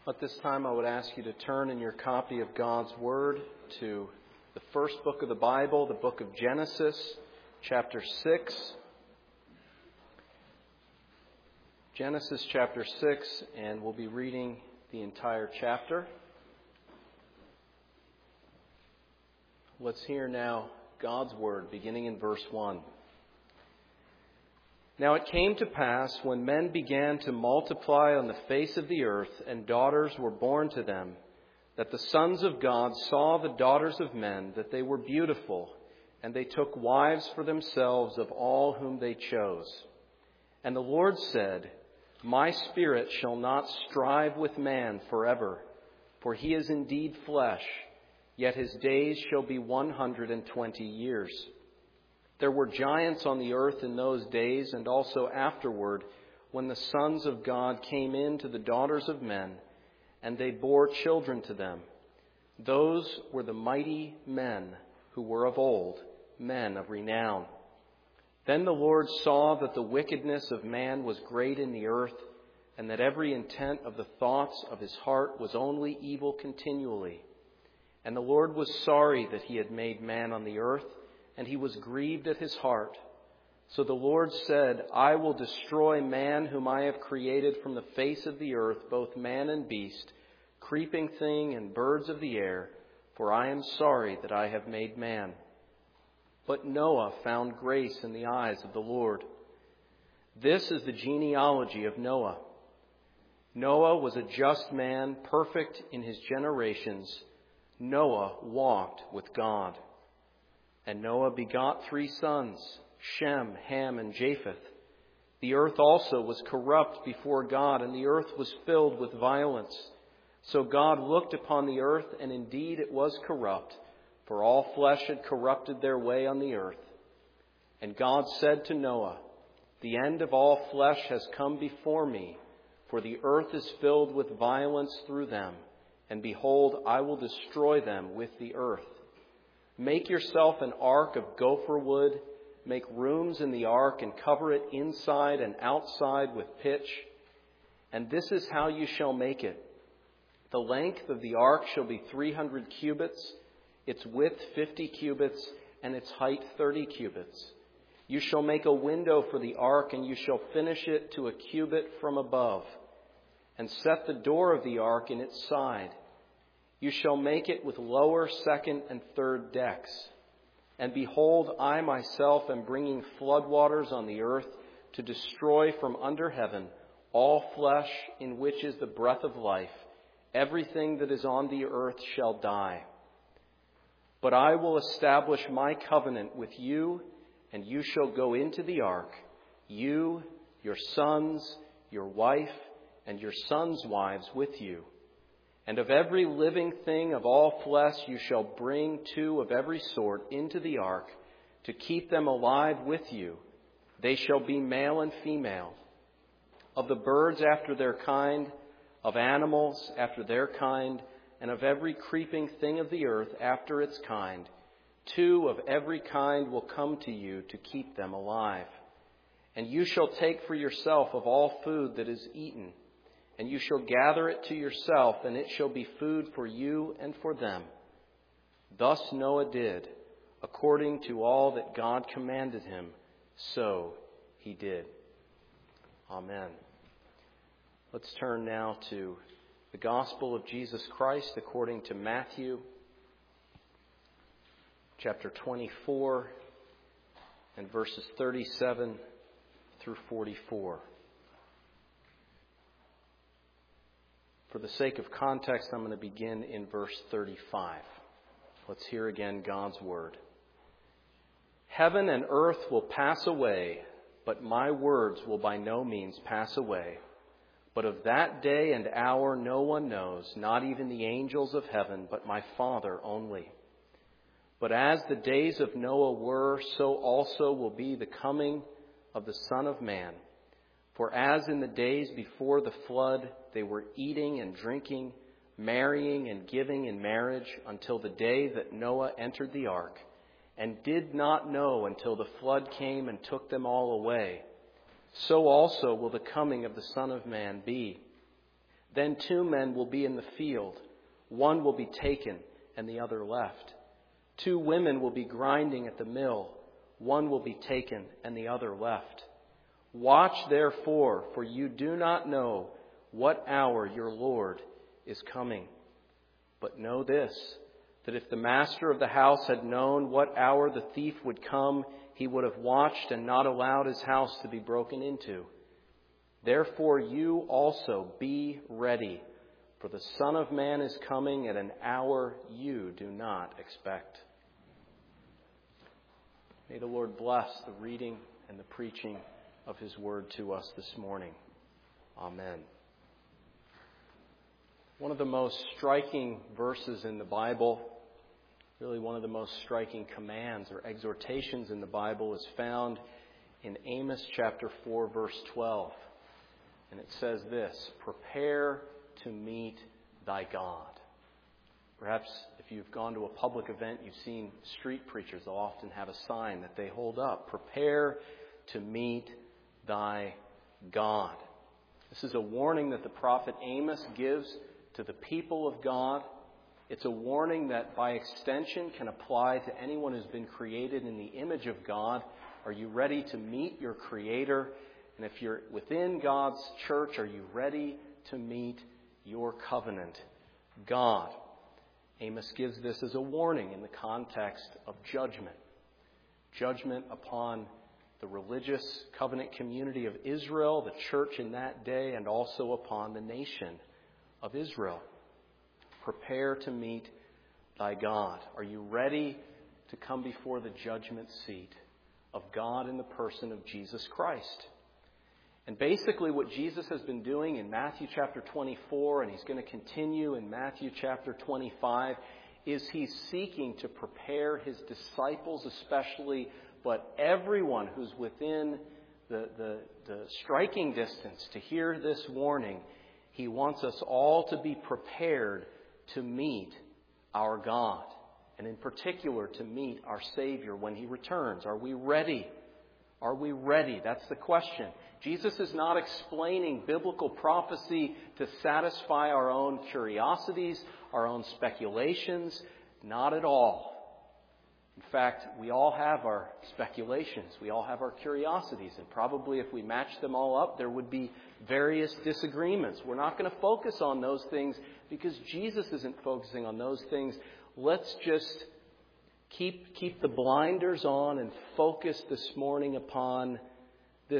At this time, I would ask you to turn in your copy of God's Word to the first book of the Bible, the book of Genesis, chapter 6. Genesis chapter 6, and we'll be reading the entire chapter. Let's hear now God's Word, beginning in verse 1. Now it came to pass, when men began to multiply on the face of the earth, and daughters were born to them, that the sons of God saw the daughters of men, that they were beautiful, and they took wives for themselves of all whom they chose. And the Lord said, My spirit shall not strive with man forever, for he is indeed flesh, yet his days shall be 120 years. There were giants on the earth in those days, and also afterward, when the sons of God came in to the daughters of men, and they bore children to them. Those were the mighty men who were of old, men of renown. Then the Lord saw that the wickedness of man was great in the earth, and that every intent of the thoughts of his heart was only evil continually. And the Lord was sorry that he had made man on the earth, and he was grieved at his heart. So the Lord said, I will destroy man whom I have created from the face of the earth, both man and beast, creeping thing and birds of the air, for I am sorry that I have made man. But Noah found grace in the eyes of the Lord. This is the genealogy of Noah. Noah was a just man, perfect in his generations. Noah walked with God. And Noah begot 3 sons, Shem, Ham, and Japheth. The earth also was corrupt before God, and the earth was filled with violence. So God looked upon the earth, and indeed it was corrupt, for all flesh had corrupted their way on the earth. And God said to Noah, The end of all flesh has come before me, for the earth is filled with violence through them, and behold, I will destroy them with the earth. Make yourself an ark of gopher wood, make rooms in the ark, and cover it inside and outside with pitch. And this is how you shall make it. The length of the ark shall be 300 cubits, its width 50 cubits, and its height 30 cubits. You shall make a window for the ark, and you shall finish it to a cubit from above, and set the door of the ark in its side. You shall make it with lower, second, and third decks. And behold, I myself am bringing floodwaters on the earth to destroy from under heaven all flesh in which is the breath of life. Everything that is on the earth shall die. But I will establish my covenant with you, and you shall go into the ark, you, your sons, your wife, and your sons' wives with you. And of every living thing of all flesh you shall bring 2 of every sort into the ark, to keep them alive with you. They shall be male and female. Of the birds after their kind, of animals after their kind, and of every creeping thing of the earth after its kind, 2 of every kind will come to you to keep them alive. And you shall take for yourself of all food that is eaten, and you shall gather it to yourself, and it shall be food for you and for them. Thus Noah did, according to all that God commanded him, so he did. Amen. Let's turn now to the Gospel of Jesus Christ according to Matthew, chapter 24, and verses 37 through 44. For the sake of context, I'm going to begin in verse 35. Let's hear again God's word. Heaven and earth will pass away, but my words will by no means pass away. But of that day and hour no one knows, not even the angels of heaven, but my Father only. But as the days of Noah were, so also will be the coming of the Son of Man. For as in the days before the flood, they were eating and drinking, marrying and giving in marriage until the day that Noah entered the ark, and did not know until the flood came and took them all away, so also will the coming of the Son of Man be. Then 2 men will be in the field. One will be taken and the other left. 2 women will be grinding at the mill. One will be taken and the other left. Watch therefore, for you do not know what hour your Lord is coming. But know this, that if the master of the house had known what hour the thief would come, he would have watched and not allowed his house to be broken into. Therefore you also be ready, for the Son of Man is coming at an hour you do not expect. May the Lord bless the reading and the preaching of His word to us this morning. Amen. One of the most striking verses in the Bible, really one of the most striking commands or exhortations in the Bible, is found in Amos chapter 4, verse 12. And it says this, "Prepare to meet thy God." Perhaps if you've gone to a public event, you've seen street preachers. They'll often have a sign that they hold up. Prepare to meet thy God. This is a warning that the prophet Amos gives to the people of God. It's a warning that by extension can apply to anyone who's been created in the image of God. Are you ready to meet your Creator? And if you're within God's church, are you ready to meet your covenant God? Amos gives this as a warning in the context of judgment. Judgment upon the religious covenant community of Israel, the church in that day, and also upon the nation of Israel. Prepare to meet thy God. Are you ready to come before the judgment seat of God in the person of Jesus Christ? And basically what Jesus has been doing in Matthew chapter 24, and He's going to continue in Matthew chapter 25, is He's seeking to prepare His disciples especially, but everyone who's within the striking distance to hear this warning. He wants us all to be prepared to meet our God, and in particular to meet our Savior when He returns. Are we ready? Are we ready? That's the question. Jesus is not explaining biblical prophecy to satisfy our own curiosities, our own speculations. Not at all. In fact, we all have our speculations. We all have our curiosities. And probably if we matched them all up, there would be various disagreements. We're not going to focus on those things because Jesus isn't focusing on those things. Let's just keep the blinders on and focus this morning upon this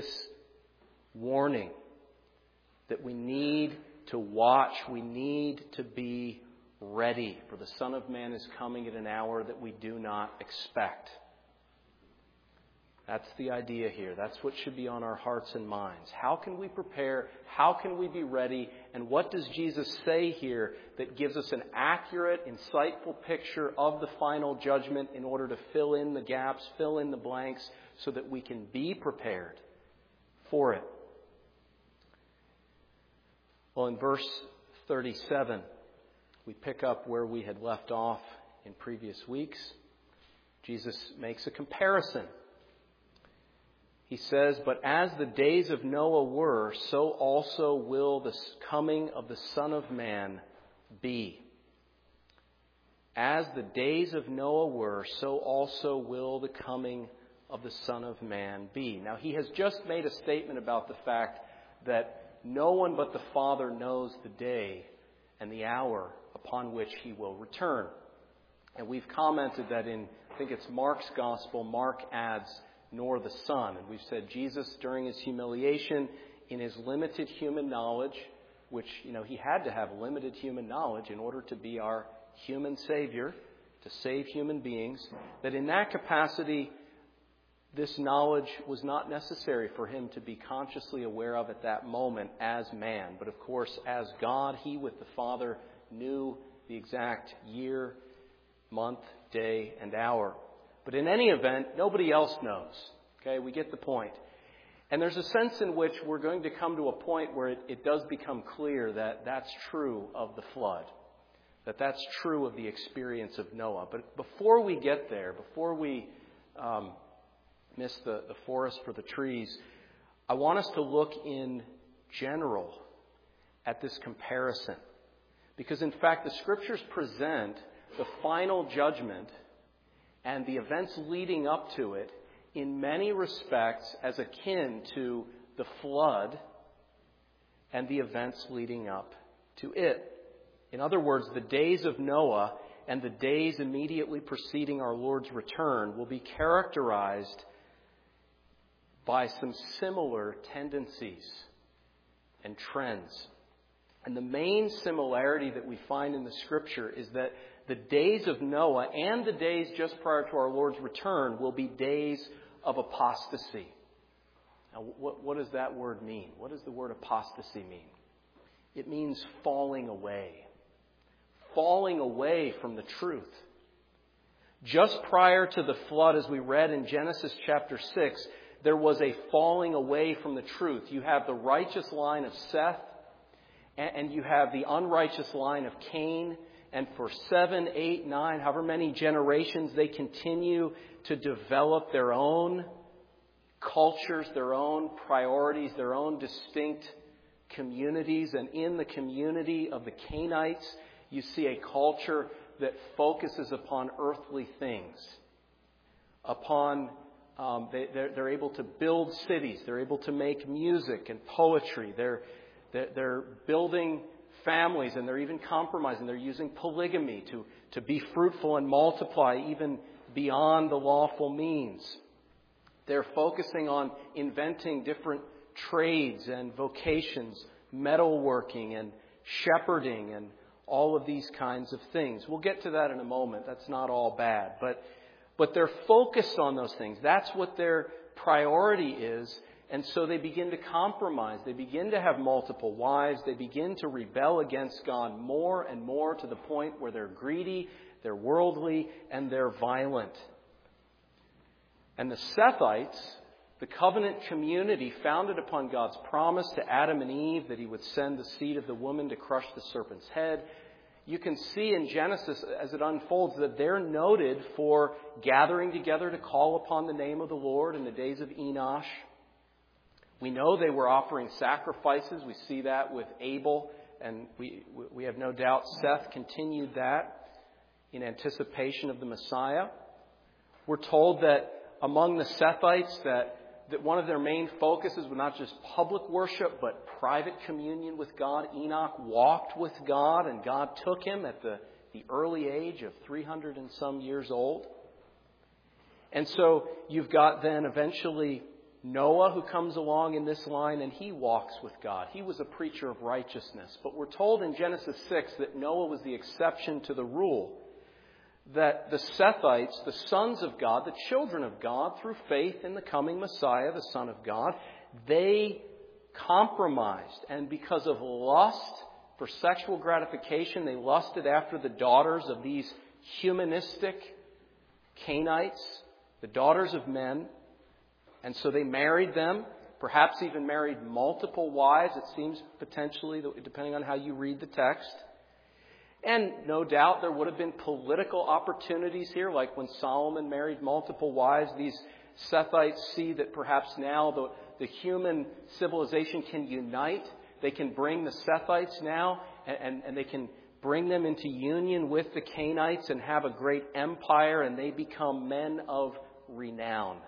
warning that we need to watch, we need to be ready, for the Son of Man is coming at an hour that we do not expect. That's the idea here. That's what should be on our hearts and minds. How can we prepare? How can we be ready? And what does Jesus say here that gives us an accurate, insightful picture of the final judgment in order to fill in the gaps, fill in the blanks, so that we can be prepared for it? Well, in verse 37, we pick up where we had left off in previous weeks. Jesus makes a comparison. He says, "But as the days of Noah were, so also will the coming of the Son of Man be." As the days of Noah were, so also will the coming of the Son of Man be. Now, he has just made a statement about the fact that no one but the Father knows the day and the hour upon which He will return. And we've commented that in, I think it's Mark's Gospel, Mark adds, "nor the Son." And we've said Jesus, during His humiliation, in His limited human knowledge, which, He had to have limited human knowledge in order to be our human Savior, to save human beings, that in that capacity, this knowledge was not necessary for Him to be consciously aware of at that moment as man. But of course, as God, He with the Father knew the exact year, month, day, and hour. But in any event, nobody else knows. Okay, we get the point. And there's a sense in which we're going to come to a point where it does become clear that that's true of the flood, that that's true of the experience of Noah. But before we get there, before we miss the forest for the trees, I want us to look in general at this comparison. Because in fact, the Scriptures present the final judgment and the events leading up to it in many respects as akin to the flood and the events leading up to it. In other words, the days of Noah and the days immediately preceding our Lord's return will be characterized by some similar tendencies and trends. And the main similarity that we find in the Scripture is that the days of Noah and the days just prior to our Lord's return will be days of apostasy. Now, what does that word mean? What does the word apostasy mean? It means falling away. Falling away from the truth. Just prior to the flood, as we read in Genesis chapter 6, there was a falling away from the truth. You have the righteous line of Seth, and you have the unrighteous line of Cain. And for 7, 8, 9, however many generations, they continue to develop their own cultures, their own priorities, their own distinct communities. And in the community of the Cainites, you see a culture that focuses upon earthly things. They're able to build cities. They're able to make music and poetry. They're building families, and they're even compromising. They're using polygamy to be fruitful and multiply even beyond the lawful means. They're focusing on inventing different trades and vocations, metalworking and shepherding and all of these kinds of things. We'll get to that in a moment. That's not all bad. But they're focused on those things. That's what their priority is. And so they begin to compromise. They begin to have multiple wives. They begin to rebel against God more and more to the point where they're greedy, they're worldly, and they're violent. And the Sethites, the covenant community founded upon God's promise to Adam and Eve that He would send the seed of the woman to crush the serpent's head, you can see in Genesis as it unfolds that they're noted for gathering together to call upon the name of the Lord in the days of Enosh. We know they were offering sacrifices. We see that with Abel, and we have no doubt Seth continued that in anticipation of the Messiah. We're told that among the Sethites that one of their main focuses was not just public worship, but private communion with God. Enoch walked with God, and God took him at the early age of 300 and some years old. And so you've got then eventually Noah who comes along in this line, and he walks with God. He was a preacher of righteousness. But we're told in Genesis 6 that Noah was the exception to the rule. That the Sethites, the sons of God, the children of God, through faith in the coming Messiah, the Son of God, they compromised. And because of lust for sexual gratification, they lusted after the daughters of these humanistic Cainites, the daughters of men. And so they married them, perhaps even married multiple wives, it seems potentially, depending on how you read the text. And no doubt there would have been political opportunities here, like when Solomon married multiple wives. These Sethites see that perhaps now the human civilization can unite. They can bring the Sethites now, and they can bring them into union with the Cainites and have a great empire, and they become men of renown.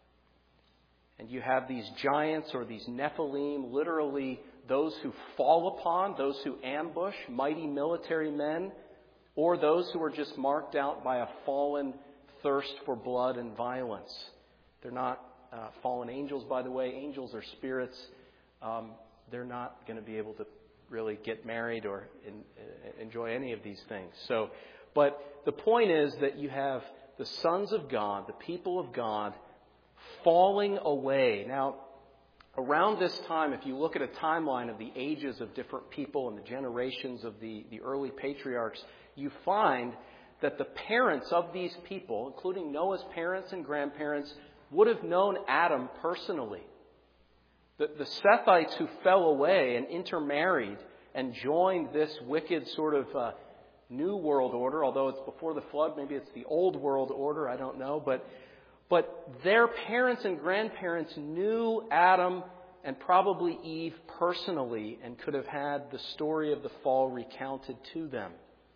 And you have these giants, or these Nephilim, literally those who fall upon, those who ambush, mighty military men, or those who are just marked out by a fallen thirst for blood and violence. They're not fallen angels, by the way. Angels are spirits. They're not going to be able to really get married or enjoy any of these things. But the point is that you have the sons of God, the people of God, falling away. Now, around this time, if you look at a timeline of the ages of different people and the generations of the early patriarchs, you find that the parents of these people, including Noah's parents and grandparents, would have known Adam personally. The Sethites who fell away and intermarried and joined this wicked sort of new world order, although it's before the flood, maybe it's the old world order, I don't know, but their parents and grandparents knew Adam and probably Eve personally, and could have had the story of the fall recounted to them.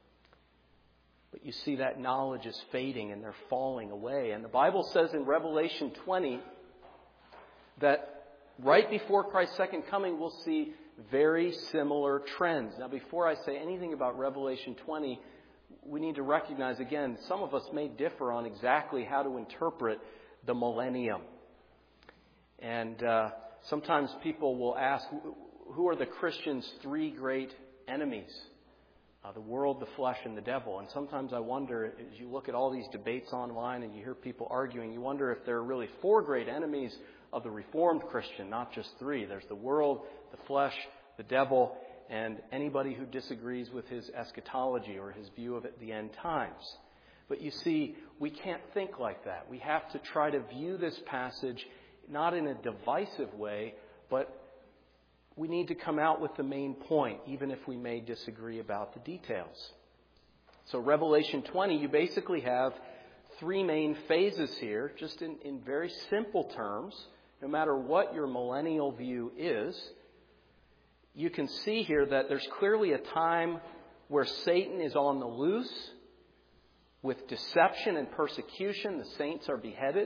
But you see that knowledge is fading and they're falling away. And the Bible says in Revelation 20 that right before Christ's second coming, we'll see very similar trends. Now, before I say anything about Revelation 20, we need to recognize, again, some of us may differ on exactly how to interpret the millennium. And sometimes people will ask, who are the Christians' three great enemies? The world, the flesh, and the devil. And sometimes I wonder, as you look at all these debates online and you hear people arguing, you wonder if there are really four great enemies of the Reformed Christian, not just three. There's the world, the flesh, the devil, and anybody who disagrees with his eschatology or his view of the end times. But you see, we can't think like that. We have to try to view this passage not in a divisive way, but we need to come out with the main point, even if we may disagree about the details. So Revelation 20, you basically have three main phases here, just in very simple terms. No matter what your millennial view is, you can see here that there's clearly a time where Satan is on the loose with deception and persecution. The saints are beheaded.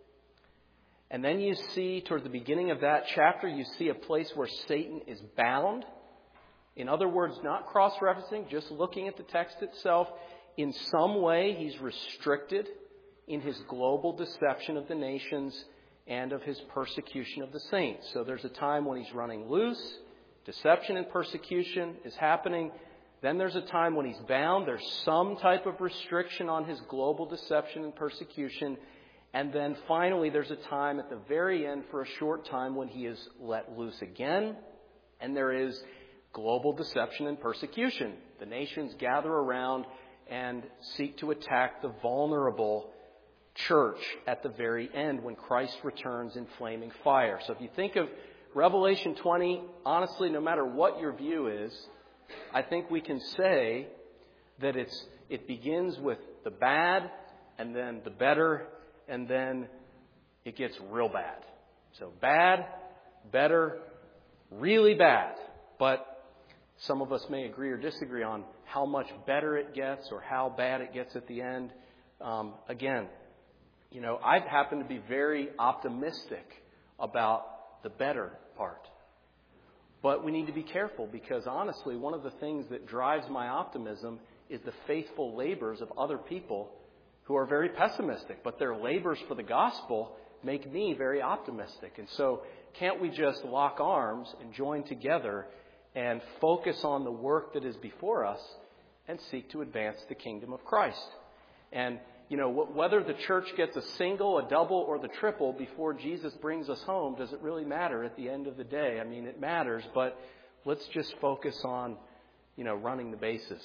And then you see, toward the beginning of that chapter, you see a place where Satan is bound. In other words, not cross-referencing, just looking at the text itself. In some way, he's restricted in his global deception of the nations and of his persecution of the saints. So there's a time when he's running loose. Deception and persecution is happening. Then there's a time when he's bound. There's some type of restriction on his global deception and persecution. And then finally, there's a time at the very end for a short time when he is let loose again. And there is global deception and persecution. The nations gather around and seek to attack the vulnerable church at the very end when Christ returns in flaming fire. So if you think of Revelation 20, honestly, no matter what your view is, I think we can say that it begins with the bad and then the better, and then it gets real bad. So bad, better, really bad. But some of us may agree or disagree on how much better it gets or how bad it gets at the end. Again, I happen to be very optimistic about the better part. But we need to be careful because honestly, one of the things that drives my optimism is the faithful labors of other people who are very pessimistic, but their labors for the gospel make me very optimistic. And so can't we just lock arms and join together and focus on the work that is before us and seek to advance the kingdom of Christ? And, whether the church gets a single, a double, or the triple before Jesus brings us home, does it really matter at the end of the day? I mean, it matters, but let's just focus on, running the bases.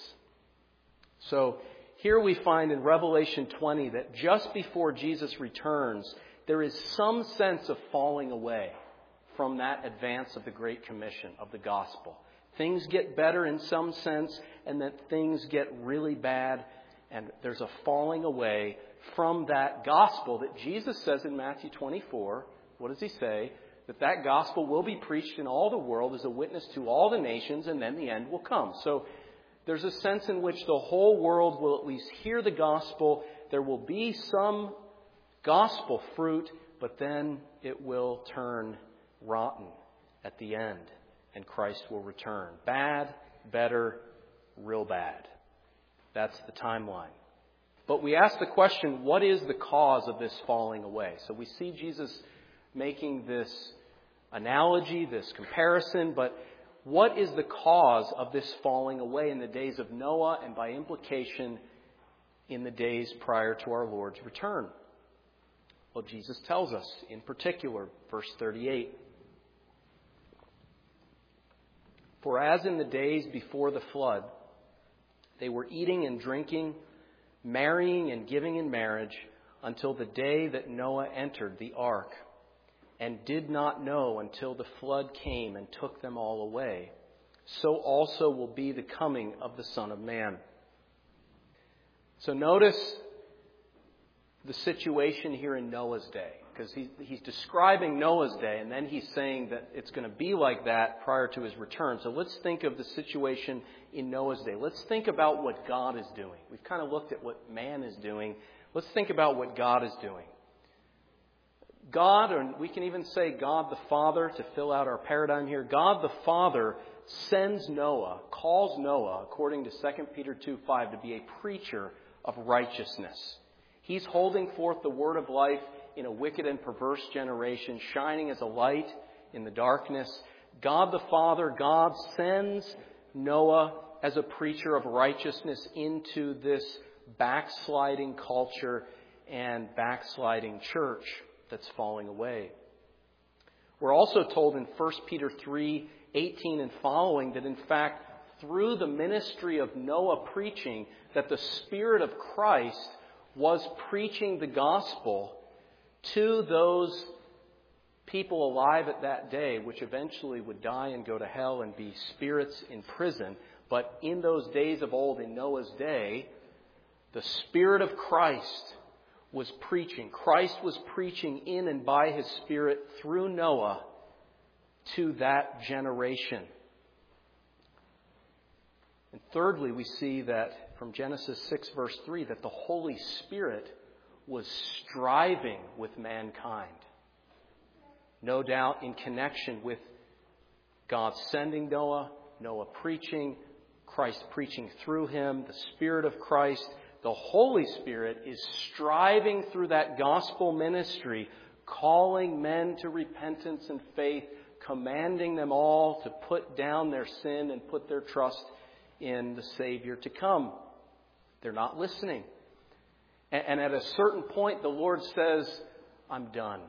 So here we find in Revelation 20 that just before Jesus returns, there is some sense of falling away from that advance of the Great Commission of the gospel. Things get better in some sense, and then things get really bad, and there's a falling away from that gospel that Jesus says in Matthew 24. What does he say? That gospel will be preached in all the world as a witness to all the nations, and then the end will come. So there's a sense in which the whole world will at least hear the gospel. There will be some gospel fruit, but then it will turn rotten at the end, and Christ will return. Bad, better, real bad. That's the timeline. But we ask the question, what is the cause of this falling away? So we see Jesus making this analogy, this comparison, but what is the cause of this falling away in the days of Noah and by implication in the days prior to our Lord's return? Well, Jesus tells us in particular, verse 38. For as in the days before the flood, they were eating and drinking, marrying and giving in marriage until the day that Noah entered the ark, and did not know until the flood came and took them all away, so also will be the coming of the Son of Man. So notice the situation here in Noah's day. because he's describing Noah's day, and then he's saying that it's going to be like that prior to his return. So let's think of the situation in Noah's day. Let's think about what God is doing. We've kind of looked at what man is doing. Let's think about what God is doing. God, or we can even say God the Father to fill out our paradigm here. God the Father sends Noah, calls Noah, according to 2 Peter 2:5, to be a preacher of righteousness. He's holding forth the word of life in a wicked and perverse generation, shining as a light in the darkness. God the Father, God sends Noah as a preacher of righteousness into this backsliding culture and backsliding church that's falling away. We're also told in 1 Peter 3:18 and following that in fact, through the ministry of Noah preaching, that the Spirit of Christ was preaching the gospel to those people alive at that day, which eventually would die and go to hell and be spirits in prison. But in those days of old, in Noah's day, the Spirit of Christ was preaching. Christ was preaching in and by His Spirit through Noah to that generation. And thirdly, we see that from Genesis 6, verse 3, that the Holy Spirit was striving with mankind. No doubt in connection with God sending Noah, Noah preaching, Christ preaching through him, the Spirit of Christ. The Holy Spirit is striving through that gospel ministry, calling men to repentance and faith, commanding them all to put down their sin and put their trust in the Savior to come. They're not listening. And at a certain point, the Lord says, I'm done.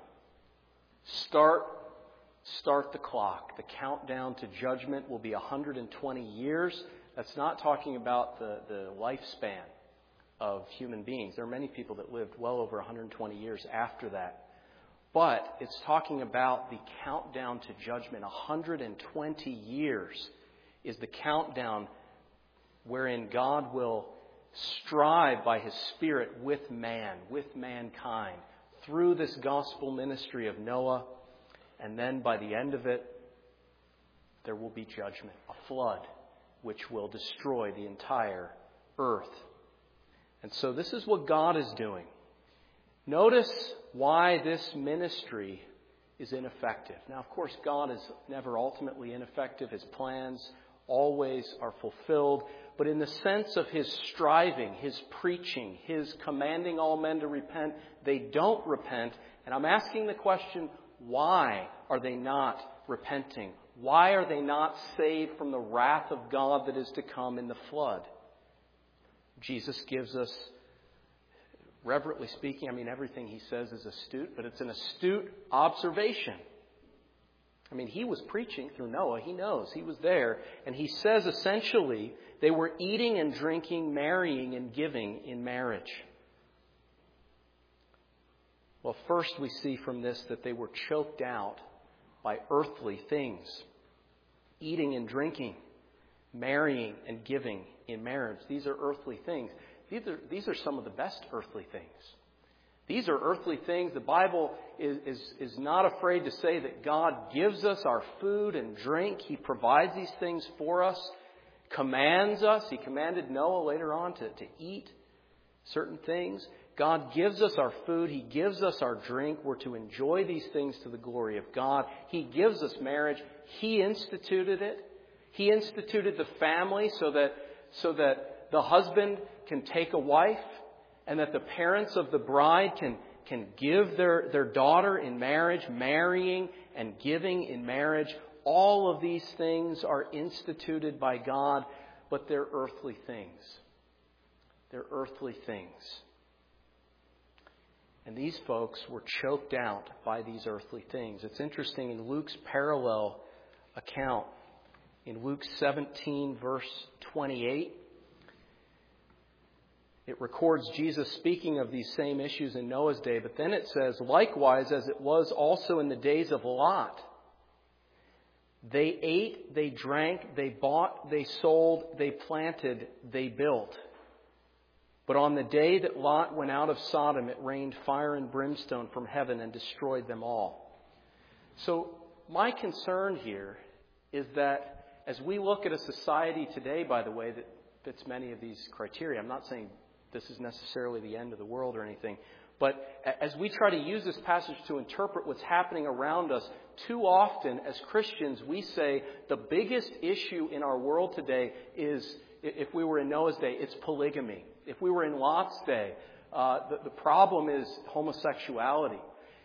Start the clock. The countdown to judgment will be 120 years. That's not talking about the lifespan of human beings. There are many people that lived well over 120 years after that. But it's talking about the countdown to judgment. 120 years is the countdown wherein God will strive by His Spirit with man, with mankind, through this gospel ministry of Noah. And then by the end of it, there will be judgment, a flood, which will destroy the entire earth. And so this is what God is doing. Notice why this ministry is ineffective. Now, of course, God is never ultimately ineffective. His plans always are fulfilled. But in the sense of His striving, His preaching, His commanding all men to repent, they don't repent. And I'm asking the question, why are they not repenting? Why are they not saved from the wrath of God that is to come in the flood? Jesus gives us, reverently speaking, everything He says is astute, but it's an astute observation. He was preaching through Noah. He knows. He was there. And He says essentially they were eating and drinking, marrying and giving in marriage. Well, first we see from this that they were choked out by earthly things. Eating and drinking, marrying and giving in marriage. These are earthly things. These are some of the best earthly things. These are earthly things. The Bible is not afraid to say that God gives us our food and drink. He provides these things for us, commands us. He commanded Noah later on to eat certain things. God gives us our food. He gives us our drink. We're to enjoy these things to the glory of God. He gives us marriage. He instituted it. He instituted the family so that the husband can take a wife and that the parents of the bride can give their daughter in marriage, marrying and giving in marriage. All of these things are instituted by God, but they're earthly things. They're earthly things. And these folks were choked out by these earthly things. It's interesting in Luke's parallel account, in Luke 17, verse 28, it records Jesus speaking of these same issues in Noah's day, but then it says, likewise as it was also in the days of Lot. They ate, they drank, they bought, they sold, they planted, they built. But on the day that Lot went out of Sodom, it rained fire and brimstone from heaven and destroyed them all. So my concern here is that as we look at a society today, by the way, that fits many of these criteria, I'm not saying this is necessarily the end of the world or anything, but as we try to use this passage to interpret what's happening around us, too often as Christians we say the biggest issue in our world today is, if we were in Noah's day, it's polygamy. If we were in Lot's day, the problem is homosexuality.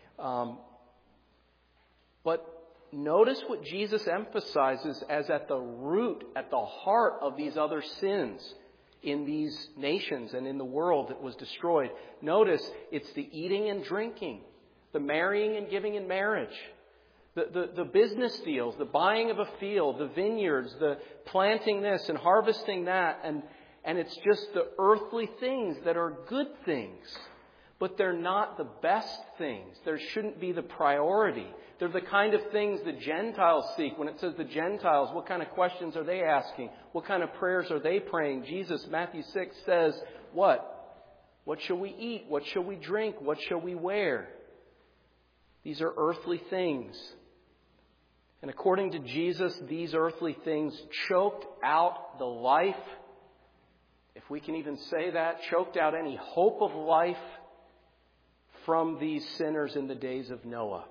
But notice what Jesus emphasizes as at the root, at the heart of these other sins in these nations and in the world that was destroyed. Notice it's the eating and drinking, the marrying and giving in marriage, the business deals, the buying of a field, the vineyards, the planting this and harvesting that. And it's just the earthly things that are good things. But they're not the best things. There shouldn't be the priority. They're the kind of things the Gentiles seek. When it says the Gentiles, what kind of questions are they asking? What kind of prayers are they praying? Jesus, Matthew 6 says, what? What shall we eat? What shall we drink? What shall we wear? These are earthly things. And according to Jesus, these earthly things choked out the life, if we can even say that, choked out any hope of life from these sinners in the days of Noah.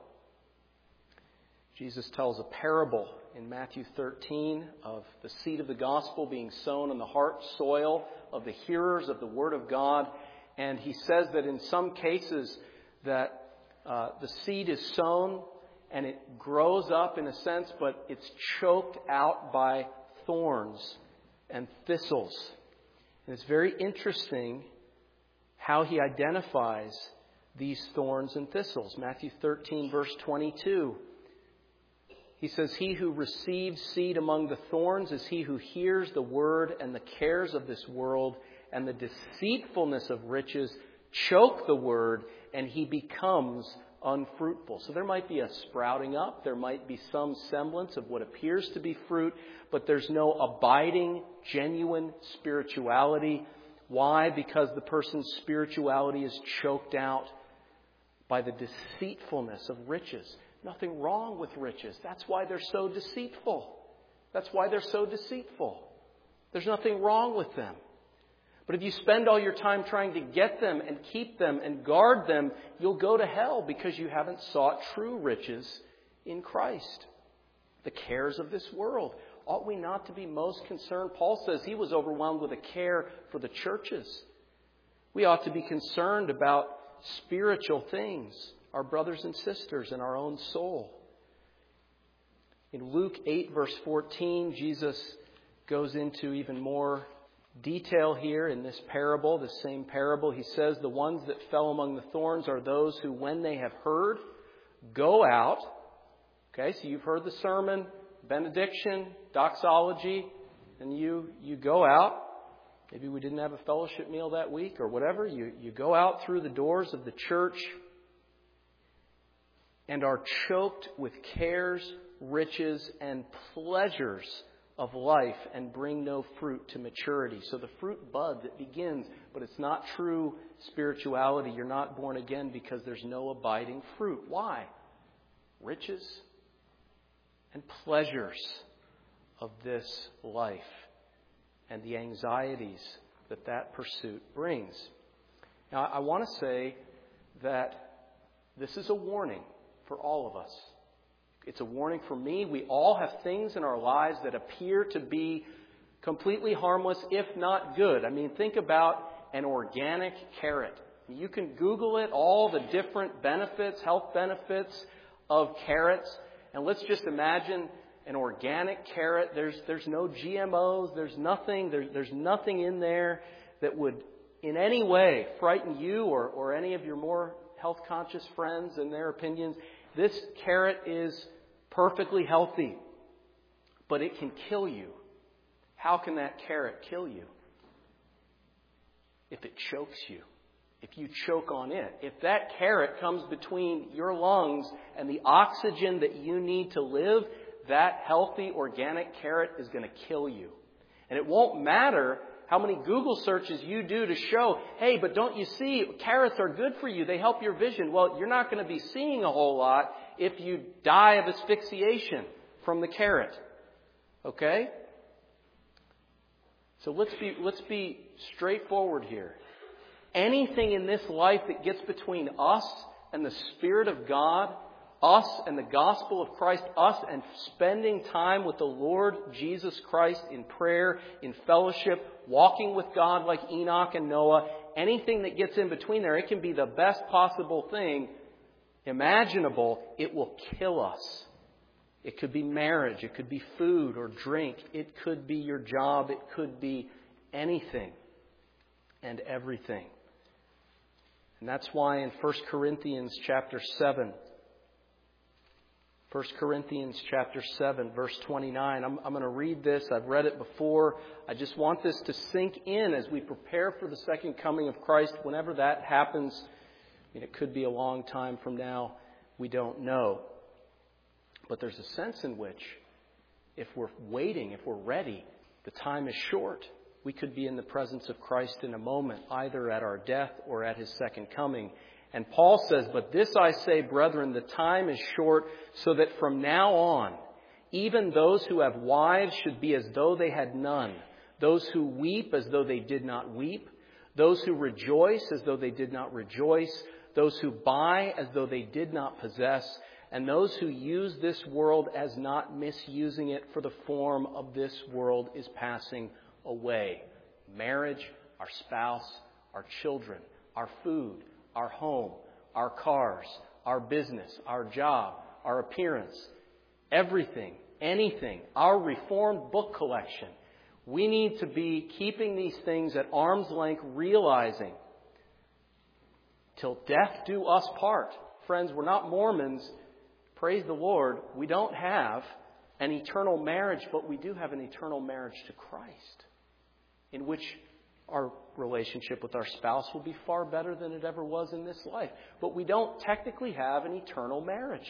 Jesus tells a parable in Matthew 13 of the seed of the gospel being sown on the heart soil of the hearers of the Word of God. And he says that in some cases that the seed is sown and it grows up in a sense, but it's choked out by thorns and thistles. And it's very interesting how he identifies these thorns and thistles. Matthew 13, verse 22. He says, "He who receives seed among the thorns is he who hears the word, and the cares of this world and the deceitfulness of riches choke the word, and he becomes unfruitful." So there might be a sprouting up. There might be some semblance of what appears to be fruit, but there's no abiding, genuine spirituality. Why? Because the person's spirituality is choked out by the deceitfulness of riches. Nothing wrong with riches. That's why they're so deceitful. That's why they're so deceitful. There's nothing wrong with them. But if you spend all your time trying to get them and keep them and guard them, you'll go to hell because you haven't sought true riches in Christ. The cares of this world. Ought we not to be most concerned? Paul says he was overwhelmed with a care for the churches. We ought to be concerned about spiritual things, our brothers and sisters, and our own soul. In Luke 8, verse 14, Jesus goes into even more detail here in this parable, the same parable. He says the ones that fell among the thorns are those who, when they have heard, go out. Okay, so you've heard the sermon, benediction, doxology, and you go out. Maybe we didn't have a fellowship meal that week or whatever. You go out through the doors of the church and are choked with cares, riches, and pleasures of life and bring no fruit to maturity. So the fruit buds, it begins, but it's not true spirituality. You're not born again because there's no abiding fruit. Why? Riches and pleasures of this life and the anxieties that pursuit brings. Now, I want to say that this is a warning for all of us. It's a warning for me. We all have things in our lives that appear to be completely harmless, if not good. I mean, think about an organic carrot. You can Google it, all the different benefits, health benefits of carrots. And let's just imagine an organic carrot. There's no GMOs. There's nothing in there that would in any way frighten you or any of your more health conscious friends and their opinions. This carrot is perfectly healthy, but it can kill you. How can that carrot kill you? If it chokes you. If you choke on it. If that carrot comes between your lungs and the oxygen that you need to live, that healthy organic carrot is going to kill you. And it won't matter how many Google searches you do to show, hey, but don't you see, carrots are good for you. They help your vision. Well, you're not going to be seeing a whole lot if you die of asphyxiation from the carrot. Okay? So let's be straightforward here. Anything in this life that gets between us and the Spirit of God, us and the gospel of Christ, us and spending time with the Lord Jesus Christ in prayer, in fellowship, walking with God like Enoch and Noah, anything that gets in between there, it can be the best possible thing imaginable. It will kill us. It could be marriage. It could be food or drink. It could be your job. It could be anything and everything. And that's why in 1 Corinthians chapter 7, 1 Corinthians chapter 7, verse 29. I'm going to read this. I've read it before. I just want this to sink in as we prepare for the second coming of Christ. Whenever that happens, it could be a long time from now. We don't know. But there's a sense in which, if we're waiting, if we're ready, the time is short. We could be in the presence of Christ in a moment, either at our death or at His second coming. And Paul says, "But this I say, brethren, the time is short, so that from now on, even those who have wives should be as though they had none, those who weep as though they did not weep, those who rejoice as though they did not rejoice, those who buy as though they did not possess, and those who use this world as not misusing it, for the form of this world is passing away." Marriage, our spouse, our children, our food, our home, our cars, our business, our job, our appearance, everything, anything, our reformed book collection. We need to be keeping these things at arm's length, realizing till death do us part. Friends, we're not Mormons. Praise the Lord. We don't have an eternal marriage, but we do have an eternal marriage to Christ, in which our relationship with our spouse will be far better than it ever was in this life. But we don't technically have an eternal marriage.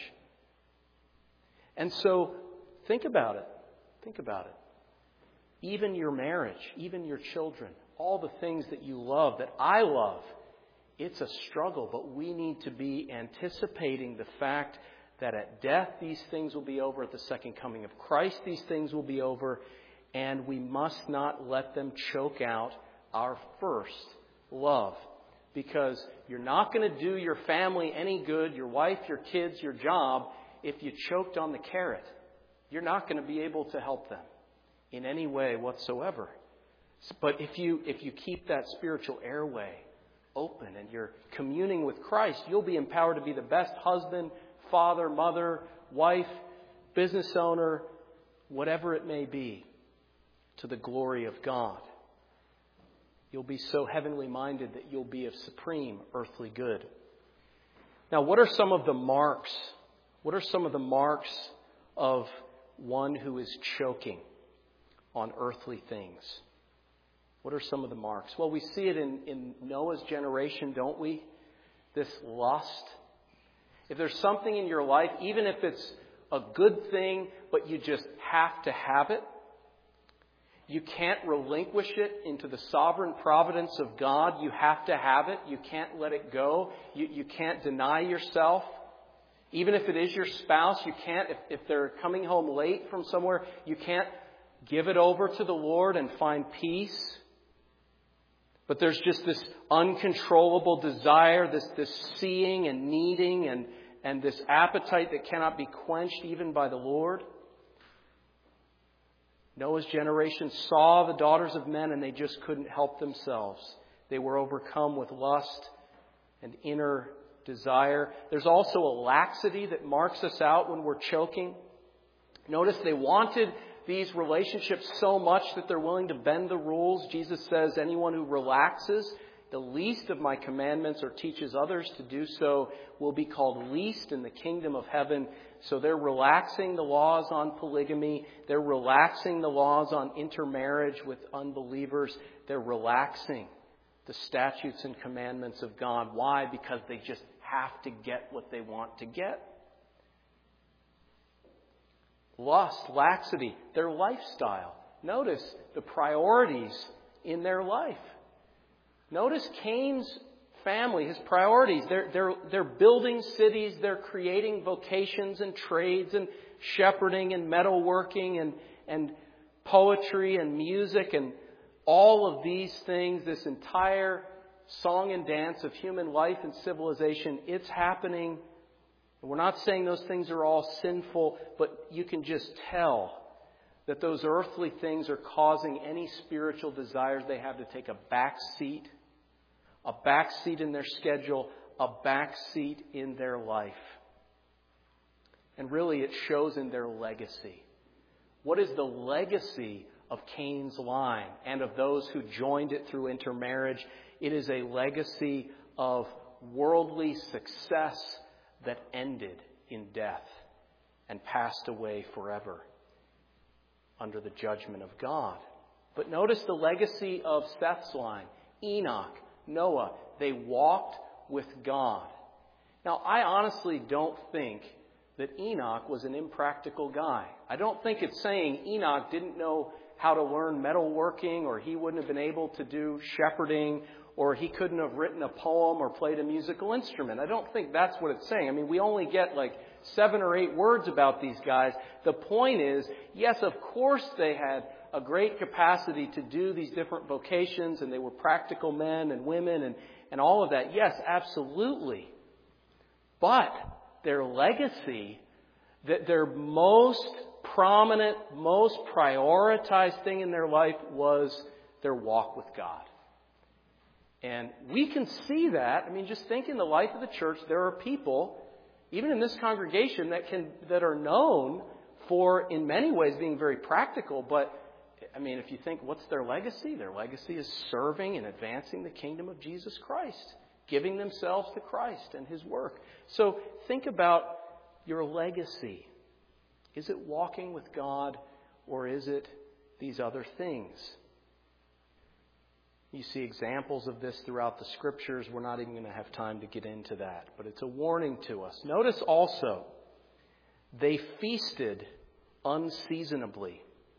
And so, think about it. Think about it. Even your marriage, even your children, all the things that you love, that I love, it's a struggle, but we need to be anticipating the fact that at death these things will be over, at the second coming of Christ these things will be over, and we must not let them choke out our first love. Because you're not going to do your family any good, your wife, your kids, your job, if you choked on the carrot. You're not going to be able to help them in any way whatsoever. But if you keep that spiritual airway open and you're communing with Christ, you'll be empowered to be the best husband, father, mother, wife, business owner, whatever it may be, to the glory of God. You'll be so heavenly minded that you'll be of supreme earthly good. Now, what are some of the marks? What are some of the marks of one who is choking on earthly things? What are some of the marks? Well, we see it in Noah's generation, don't we? This lust. If there's something in your life, even if it's a good thing, but you just have to have it, you can't relinquish it into the sovereign providence of God. You have to have it. You can't let it go. You can't deny yourself. Even if it is your spouse, you can't, if they're coming home late from somewhere, you can't give it over to the Lord and find peace. But there's just this uncontrollable desire, this seeing and needing and this appetite that cannot be quenched even by the Lord. Noah's generation saw the daughters of men and they just couldn't help themselves. They were overcome with lust and inner desire. There's also a laxity that marks us out when we're choking. Notice they wanted these relationships so much that they're willing to bend the rules. Jesus says, anyone who relaxes the least of my commandments or teaches others to do so will be called least in the kingdom of heaven. So they're relaxing the laws on polygamy. They're relaxing the laws on intermarriage with unbelievers. They're relaxing the statutes and commandments of God. Why? Because they just have to get what they want to get. Lust, laxity, their lifestyle. Notice the priorities in their life. Notice Cain's family, his priorities. They're building cities, they're creating vocations and trades and shepherding and metalworking and poetry and music and all of these things, this entire song and dance of human life and civilization, it's happening. We're not saying those things are all sinful, but you can just tell that those earthly things are causing any spiritual desires they have to take a back seat in their schedule, a back seat in their life. And really it shows in their legacy. What is the legacy of Cain's line and of those who joined it through intermarriage? It is a legacy of worldly success that ended in death and passed away forever under the judgment of God. But notice the legacy of Seth's line. Enoch, Noah, they walked with God. Now, I honestly don't think that Enoch was an impractical guy. I don't think it's saying Enoch didn't know how to learn metalworking, or he wouldn't have been able to do shepherding, or he couldn't have written a poem or played a musical instrument. I don't think that's what it's saying. I mean, we only get like 7 or 8 words about these guys. The point is, yes, of course they had a great capacity to do these different vocations, and they were practical men and women and all of that. Yes, absolutely. But their legacy, that their most prominent, most prioritized thing in their life was their walk with God. And we can see that. I mean, just think in the life of the church, there are people, even in this congregation, that are known for, in many ways, being very practical. But, I mean, if you think, what's their legacy? Their legacy is serving and advancing the kingdom of Jesus Christ, giving themselves to Christ and His work. So think about your legacy. Is it walking with God, or is it these other things? You see examples of this throughout the Scriptures. We're not even going to have time to get into that. But it's a warning to us. Notice also, they feasted unseasonably.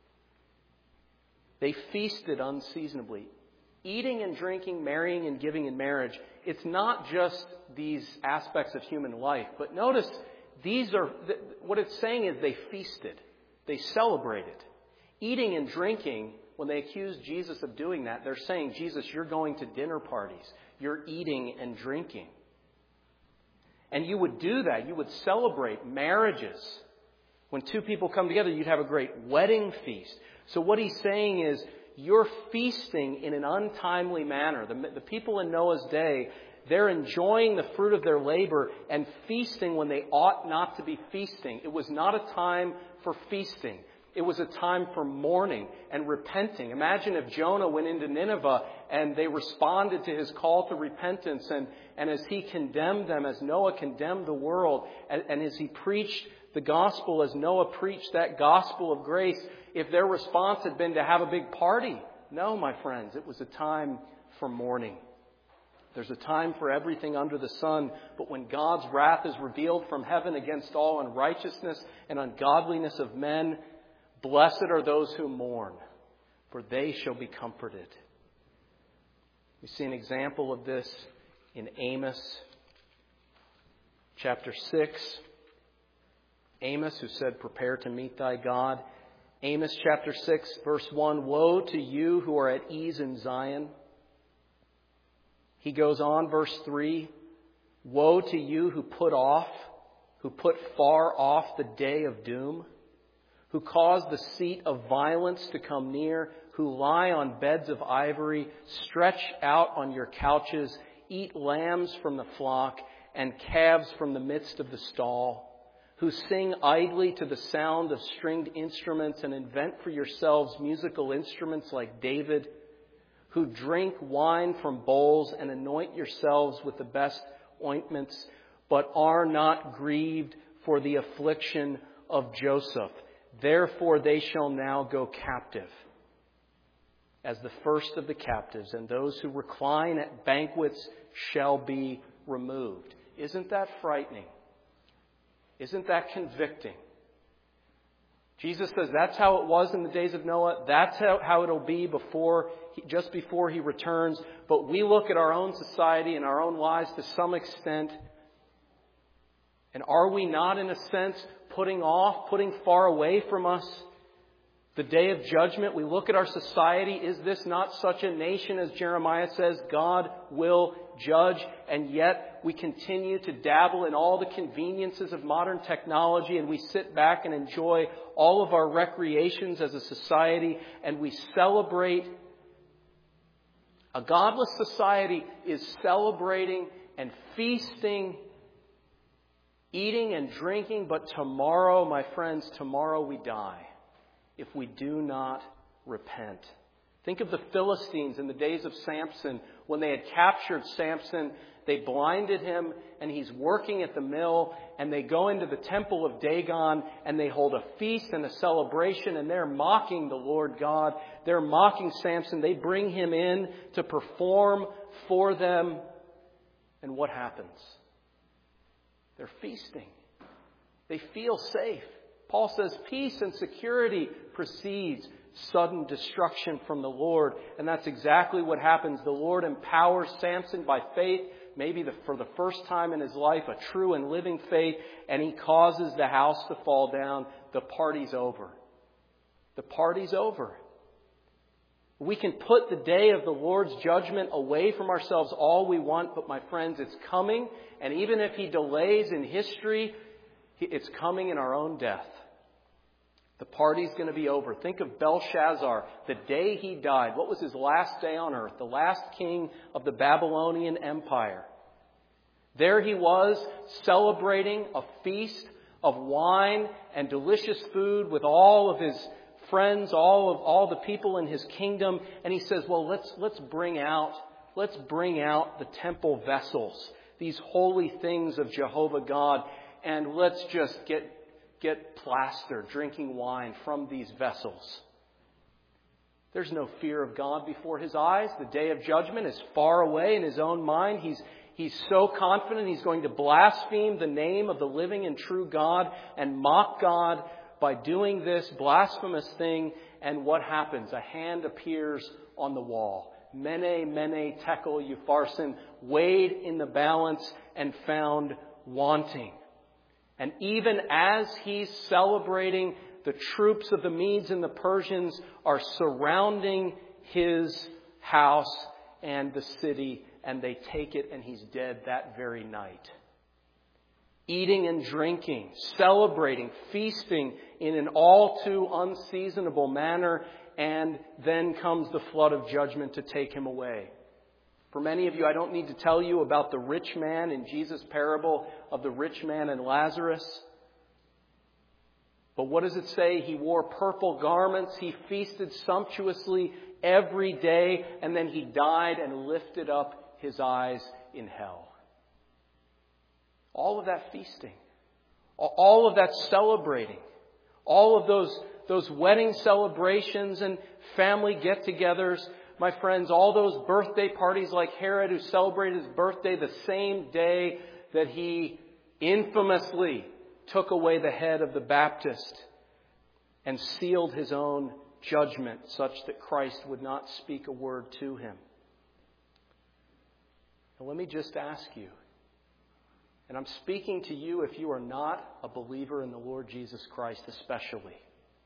They feasted unseasonably. Eating and drinking, marrying and giving in marriage, it's not just these aspects of human life. But notice, what it's saying is they feasted. They celebrated. Eating and drinking, when they accused Jesus of doing that, they're saying, Jesus, you're going to dinner parties. You're eating and drinking. And you would do that. You would celebrate marriages. When 2 people come together, you'd have a great wedding feast. So what he's saying is, you're feasting in an untimely manner. The people in Noah's day, they're enjoying the fruit of their labor and feasting when they ought not to be feasting. It was not a time for feasting. It was a time for mourning and repenting. Imagine if Jonah went into Nineveh and they responded to his call to repentance, and as he condemned them, as Noah condemned the world, and as he preached the gospel, as Noah preached that gospel of grace, if their response had been to have a big party. No, my friends, it was a time for mourning. There's a time for everything under the sun, but when God's wrath is revealed from heaven against all unrighteousness and ungodliness of men, blessed are those who mourn, for they shall be comforted. We see an example of this in Amos chapter 6. Amos, who said, prepare to meet thy God. Amos chapter 6, verse 1, woe to you who are at ease in Zion. He goes on, verse 3, woe to you who put far off the day of doom, who cause the seat of violence to come near, who lie on beds of ivory, stretch out on your couches, eat lambs from the flock and calves from the midst of the stall, who sing idly to the sound of stringed instruments and invent for yourselves musical instruments like David, who drink wine from bowls and anoint yourselves with the best ointments, but are not grieved for the affliction of Joseph. Therefore they shall now go captive as the first of the captives, and those who recline at banquets shall be removed. Isn't that frightening? Isn't that convicting? Jesus says that's how it was in the days of Noah. That's how it'll be just before He returns. But we look at our own society and our own lives to some extent. And are we not, in a sense, putting far away from us the day of judgment? We look at our society. Is this not such a nation, as Jeremiah says, God will judge? And yet we continue to dabble in all the conveniences of modern technology, and we sit back and enjoy all of our recreations as a society, and we celebrate. A godless society is celebrating and feasting, eating and drinking, but tomorrow, my friends, tomorrow we die if we do not repent. Think of the Philistines in the days of Samson. When they had captured Samson, they blinded him, and he's working at the mill, and they go into the temple of Dagon, and they hold a feast and a celebration, and they're mocking the Lord God. They're mocking Samson. They bring him in to perform for them. And what happens? They're feasting. They feel safe. Paul says peace and security precedes sudden destruction from the Lord. And that's exactly what happens. The Lord empowers Samson by faith, maybe for the first time in his life, a true and living faith, and he causes the house to fall down. The party's over. The party's over. We can put the day of the Lord's judgment away from ourselves all we want, but my friends, it's coming. And even if He delays in history, it's coming in our own death. The party's going to be over. Think of Belshazzar, the day he died. What was his last day on earth? The last king of the Babylonian Empire. There he was, celebrating a feast of wine and delicious food with all of his friends, all the people in his kingdom. And he says, well, let's bring out the temple vessels, these holy things of Jehovah God, and let's just get plastered drinking wine from these vessels. There's no fear of God before his eyes. The day of judgment is far away in his own mind. He's so confident he's going to blaspheme the name of the living and true God and mock God by doing this blasphemous thing. And what happens? A hand appears on the wall. Mene, mene, tekel, upharsin, weighed in the balance and found wanting. And even as he's celebrating, the troops of the Medes and the Persians are surrounding his house and the city, and they take it, and he's dead that very night. Eating and drinking, celebrating, feasting in an all too unseasonable manner, and then comes the flood of judgment to take him away. For many of you, I don't need to tell you about the rich man in Jesus' parable of the rich man and Lazarus. But what does it say? He wore purple garments. He feasted sumptuously every day. And then he died and lifted up his eyes in hell. All of that feasting. All of that celebrating. All of those wedding celebrations and family get-togethers. My friends, all those birthday parties like Herod, who celebrated his birthday the same day that he infamously took away the head of the Baptist and sealed his own judgment such that Christ would not speak a word to him. Now, let me just ask you, and I'm speaking to you if you are not a believer in the Lord Jesus Christ especially,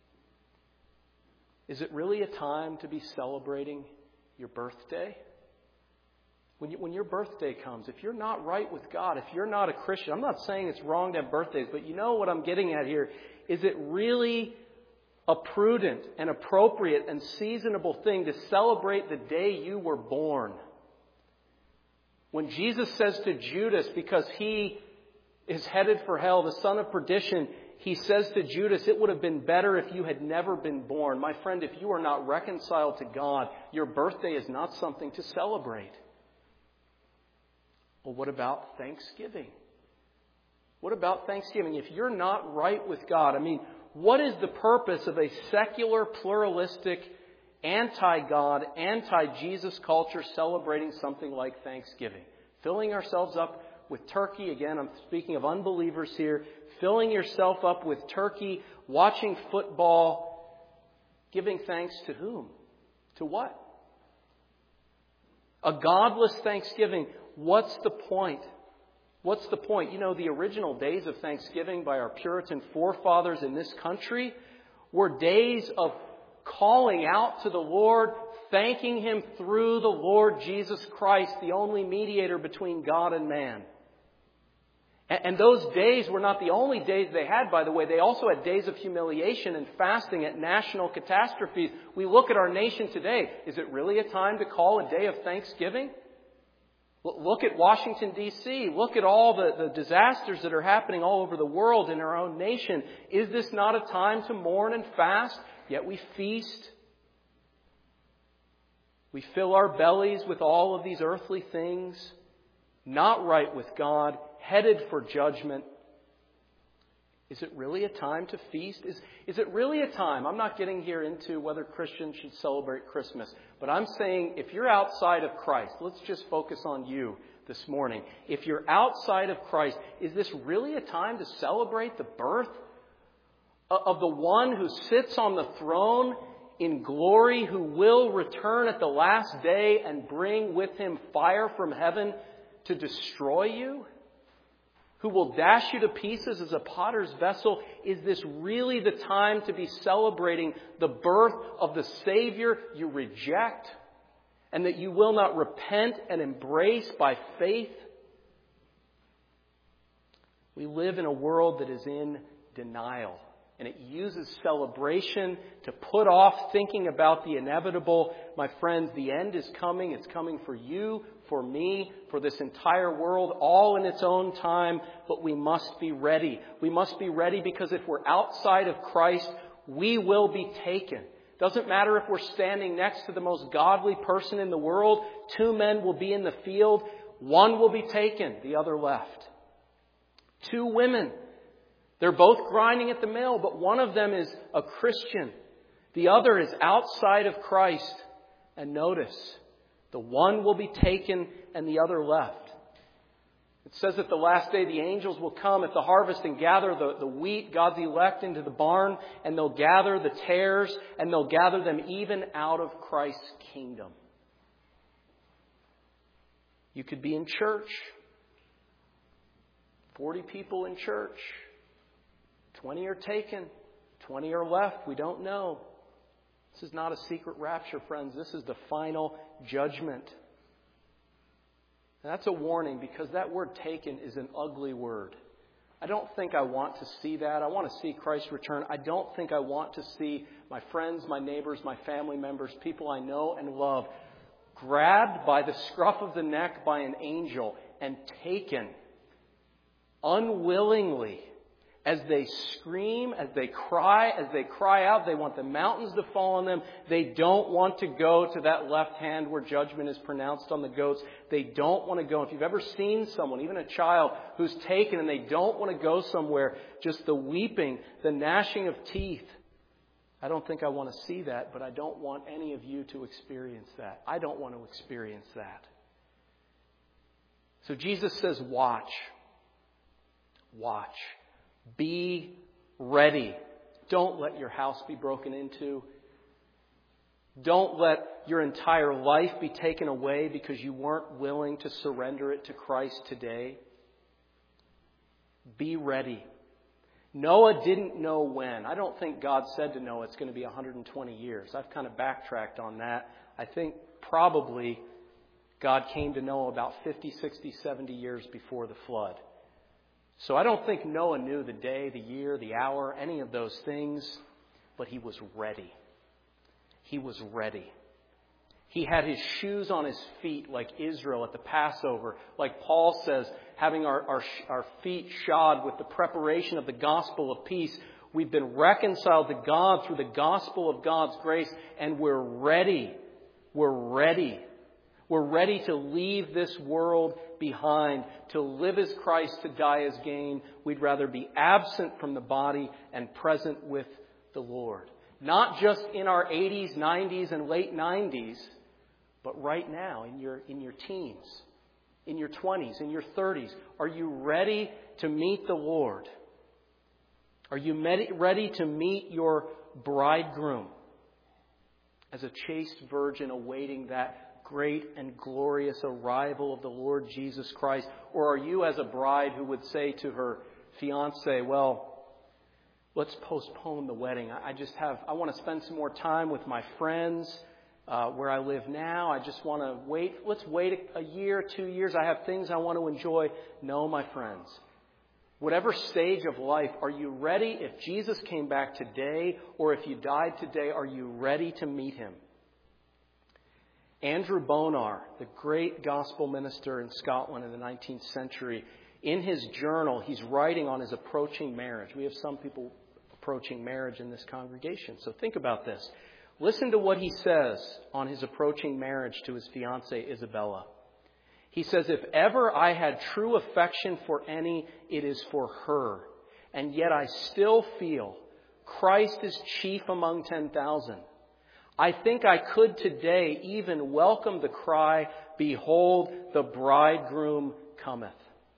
is it really a time to be celebrating your birthday? When your birthday comes, if you're not right with God, if you're not a Christian, I'm not saying it's wrong to have birthdays, but you know what I'm getting at here. Is it really a prudent and appropriate and seasonable thing to celebrate the day you were born? When Jesus says to Judas, because he is headed for hell, the son of perdition, he says to Judas, it would have been better if you had never been born. My friend, if you are not reconciled to God, your birthday is not something to celebrate. Well, what about Thanksgiving? What about Thanksgiving? If you're not right with God, what is the purpose of a secular, pluralistic, anti-God, anti-Jesus culture celebrating something like Thanksgiving? Filling ourselves up with turkey. Again, I'm speaking of unbelievers here. Filling yourself up with turkey, watching football, giving thanks to whom? To what? A godless Thanksgiving. What's the point? What's the point? You know, the original days of Thanksgiving by our Puritan forefathers in this country were days of calling out to the Lord, thanking Him through the Lord Jesus Christ, the only mediator between God and man. And those days were not the only days they had, by the way. They also had days of humiliation and fasting at national catastrophes. We look at our nation today. Is it really a time to call a day of thanksgiving? Look at Washington, D.C. Look at all the disasters that are happening all over the world in our own nation. Is this not a time to mourn and fast? Yet we feast. We fill our bellies with all of these earthly things, not right with God, headed for judgment. Is it really a time to feast? Is it really a time? I'm not getting here into whether Christians should celebrate Christmas, but I'm saying if you're outside of Christ, let's just focus on you this morning. If you're outside of Christ, is this really a time to celebrate the birth of the one who sits on the throne in glory, who will return at the last day and bring with Him fire from heaven to destroy you? Who will dash you to pieces as a potter's vessel? Is this really the time to be celebrating the birth of the Savior you reject and that you will not repent and embrace by faith? We live in a world that is in denial, and it uses celebration to put off thinking about the inevitable. My friends, the end is coming. It's coming for you, for me, for this entire world, all in its own time, but we must be ready. We must be ready because if we're outside of Christ, we will be taken. Doesn't matter if we're standing next to the most godly person in the world. 2 men will be in the field. 1 will be taken, the other left. 2 women. They're both grinding at the mill, but one of them is a Christian. The other is outside of Christ. And notice, the one will be taken and the other left. It says at the last day the angels will come at the harvest and gather the wheat, God's elect, into the barn, and they'll gather the tares, and they'll gather them even out of Christ's kingdom. You could be in church. 40 people in church. 20 are taken. 20 are left. We don't know. This is not a secret rapture, friends. This is the final judgment. And that's a warning because that word taken is an ugly word. I don't think I want to see that. I want to see Christ return. I don't think I want to see my friends, my neighbors, my family members, people I know and love, grabbed by the scruff of the neck by an angel and taken unwillingly. As they scream, as they cry out, they want the mountains to fall on them. They don't want to go to that left hand where judgment is pronounced on the goats. They don't want to go. If you've ever seen someone, even a child, who's taken and they don't want to go somewhere, just the weeping, the gnashing of teeth. I don't think I want to see that, but I don't want any of you to experience that. I don't want to experience that. So Jesus says, watch. Watch. Be ready. Don't let your house be broken into. Don't let your entire life be taken away because you weren't willing to surrender it to Christ today. Be ready. Noah didn't know when. I don't think God said to Noah it's going to be 120 years. I've kind of backtracked on that. I think probably God came to Noah about 50, 60, 70 years before the flood. So I don't think Noah knew the day, the year, the hour, any of those things, but he was ready. He was ready. He had his shoes on his feet like Israel at the Passover, like Paul says, having our feet shod with the preparation of the gospel of peace. We've been reconciled to God through the gospel of God's grace, and we're ready. We're ready. We're ready to leave this world behind. To live as Christ, to die as gain. We'd rather be absent from the body and present with the Lord. Not just in our 80s, 90s, and late 90s, but right now in your teens, in your 20s, in your 30s? Are you ready to meet the Lord? Are you ready to meet your bridegroom as a chaste virgin awaiting that great and glorious arrival of the Lord Jesus Christ? Or are you as a bride who would say to her fiancé, well, let's postpone the wedding. I want to spend some more time with my friends where I live now. I just want to wait. Let's wait a year, 2 years. I have things I want to enjoy. No, my friends. Whatever stage of life, are you ready? If Jesus came back today or if you died today, are you ready to meet Him? Andrew Bonar, the great gospel minister in Scotland in the 19th century, in his journal, he's writing on his approaching marriage. We have some people approaching marriage in this congregation. So think about this. Listen to what he says on his approaching marriage to his fiancée, Isabella. He says, if ever I had true affection for any, it is for her. And yet I still feel Christ is chief among 10,000. I think I could today even welcome the cry, behold, the bridegroom cometh.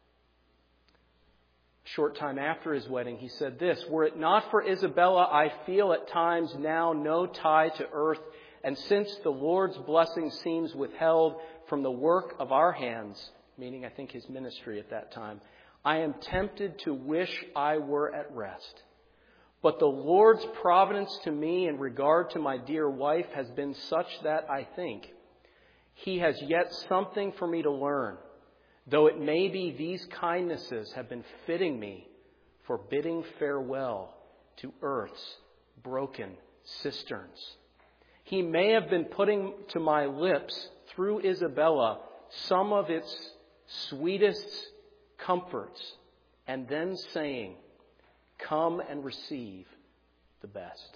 A short time after his wedding, he said this, were it not for Isabella, I feel at times now no tie to earth. And since the Lord's blessing seems withheld from the work of our hands, meaning I think his ministry at that time, I am tempted to wish I were at rest. But the Lord's providence to me in regard to my dear wife has been such that I think He has yet something for me to learn, though it may be these kindnesses have been fitting me for bidding farewell to earth's broken cisterns. He may have been putting to my lips through Isabella some of its sweetest comforts and then saying, come and receive the best.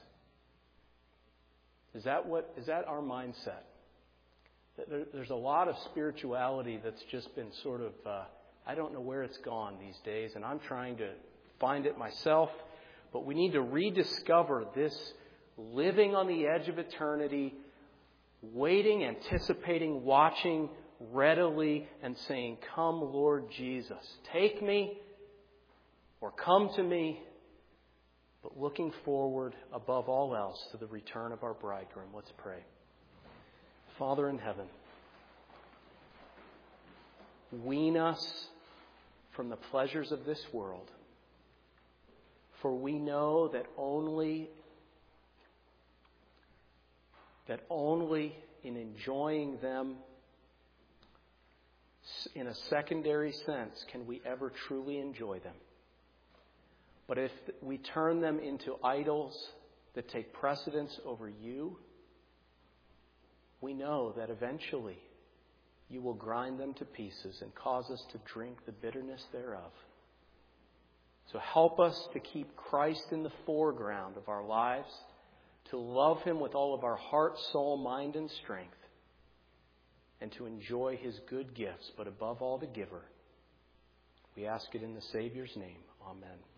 Is that our mindset? There's a lot of spirituality that's just been sort of, I don't know where it's gone these days, and I'm trying to find it myself. But we need to rediscover this living on the edge of eternity, waiting, anticipating, watching readily, and saying, come, Lord Jesus, take me or come to me, but looking forward above all else to the return of our bridegroom. Let's pray. Father in heaven, wean us from the pleasures of this world, for we know that only in enjoying them in a secondary sense can we ever truly enjoy them. But if we turn them into idols that take precedence over you, we know that eventually you will grind them to pieces and cause us to drink the bitterness thereof. So help us to keep Christ in the foreground of our lives, to love Him with all of our heart, soul, mind, and strength, and to enjoy His good gifts, but above all the giver. We ask it in the Savior's name. Amen.